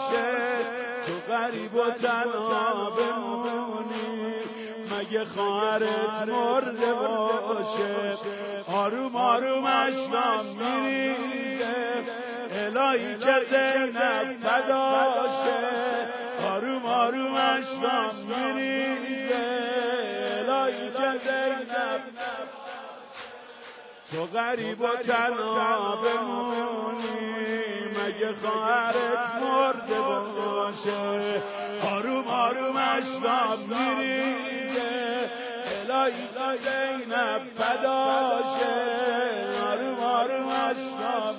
تو غریب و تنها بمونی، مگه خواهرت مرده باشه. آروم آروم اشکام میریزه، الهی که زینب فداشه. آروم آروم اشکام میریزه، الهی که زینب. تو غریب و تنها بمونی، مگه خواهرت مرده باشه. آروم آروم اشکام میریزه، الهی که زینب فداشه. آروم آروم اشکام،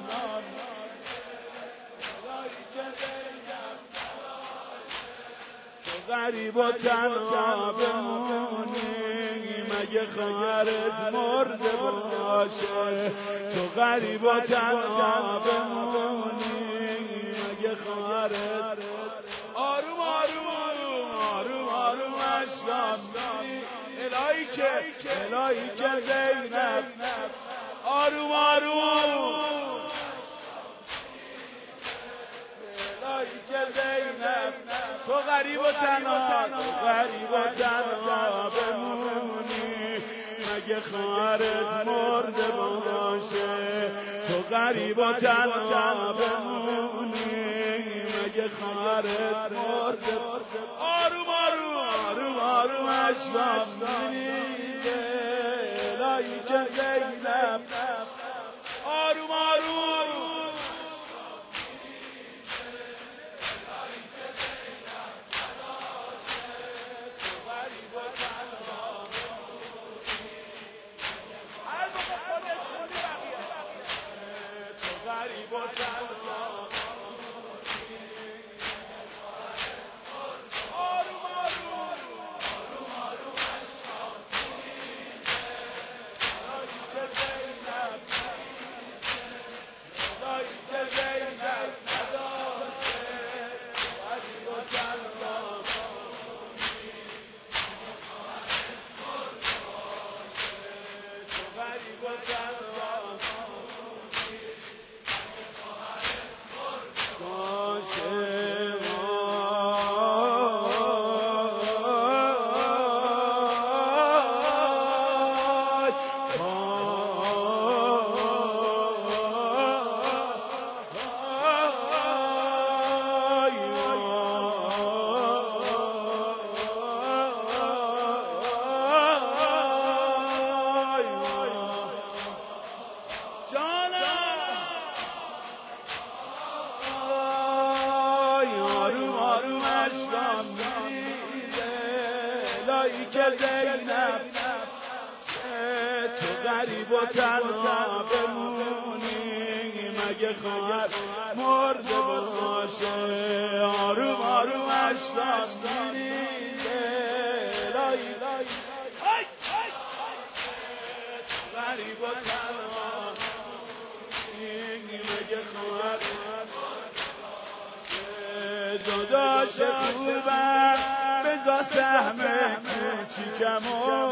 الهی که زینب فداشه. تو غریب و تنها بمونی، مگه خواهرت مرده باشه. تو غریب و تنها بمونی، مگه خواهرت. آروم آروم آروم آروم اشکام میریزه، الهی که زینب. آروم آروم الهی که زینب. تو غریب و تنها، تو غریب و تنها بمونی، مگه خواهرت مرده باشه. تو غریب و تنها بمونی، مگه خواهرت مرده باشه. آروم آروم آروم آروم اشکام میریزه، الهی که زینب. آروم آروم غریب و تنها. آروم آروم آروم اشکام میریزه، الهی که زینب. الهی که زینب نداشه. غریب و تنها، تو غریب و تنها که زینب. تو غریب و تنها بمونی، مگه خواهر مرده باشه. آروم آروم اشکام میریزه، الهی تو غریب و تنها، مگه خواهر جداش خوبم. بذار سهم کوچیکمو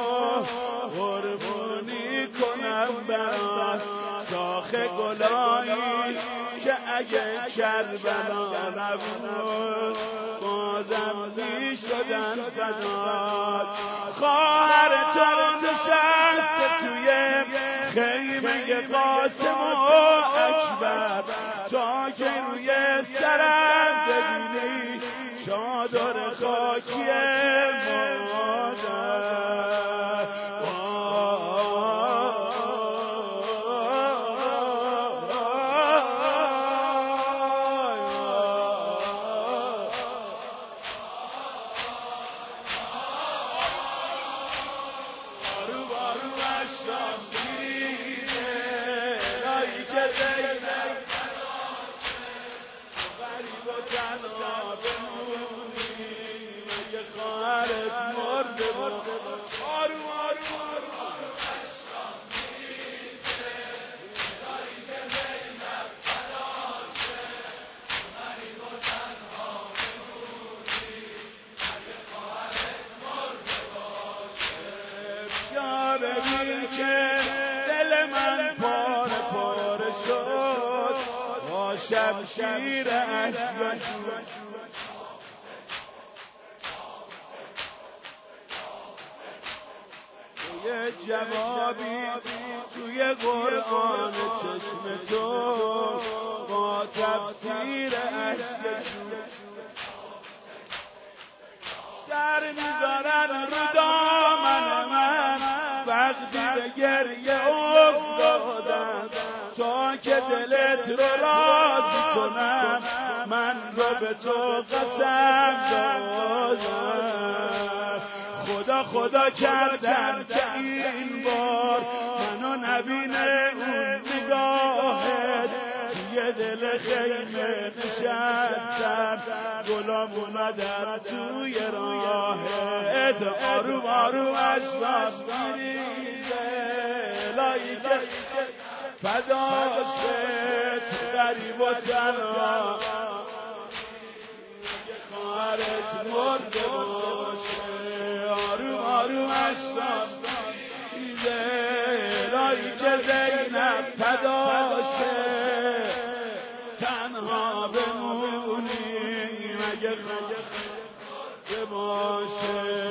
قربونی کنم برات، شاخ گلایی که اگه کربلا نبود بازم می شدن فدات. خواهرتان نشسته توی خیمه قاسم و اکبر، تا که روی سرم ببینی چادر خاکی مادر. غریب و تنها بمونی، مگه خواهرت شمشیر اشکشون. یه جوابی توی قرآن چشم تو با تفسیر اشکشون. سر میذارن رو دامن من وقتی به گریه افتادم، تا که دلت رو راضی کنم من رو به تو قسم دادم. خدا خدا کردم که این بار منو نبینه اون نگاهت. توی دل خیمه نشستم گلام اومدم توی راهت. آروم آروم اشکام میریزه لایی که فداشت غریب و تنها خواهرت مرده باشه. آروم آروم اشکام میریزه لایی که زینب فداشه تنها بمونی مگه خواهرت باشه.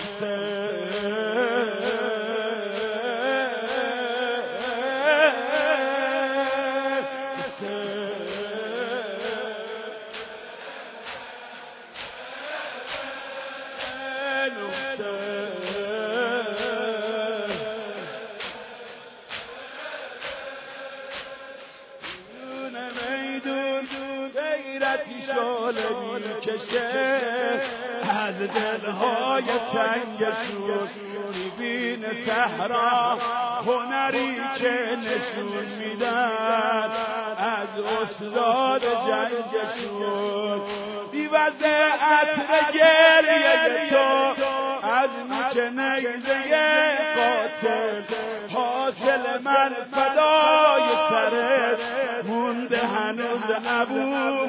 غیرتی شعله میکشه از دلهای تنگشون. میبینه صحرا هنری که نشون میدن از استاد جنگشون. بیوزه عطر گریه تو از نوک نیزه قاتل. حاصل من فدای سرت مونده هنوز ابو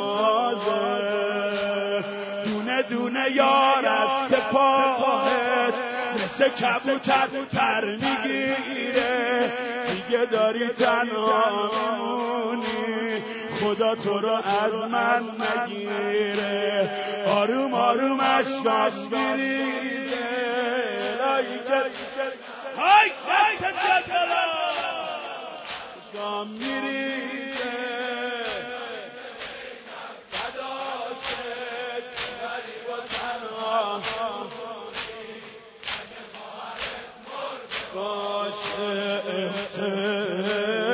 فاضل. دونه دونه یار از سپاهت مثل کبوتر پر میگیره. دیگه داری تنها میمونی خدا تو رو از من نگیره. آروم آروم اشکام میریزه لایی که های دست بالا اشکام میریزه فداشت غریب و تنها باشه.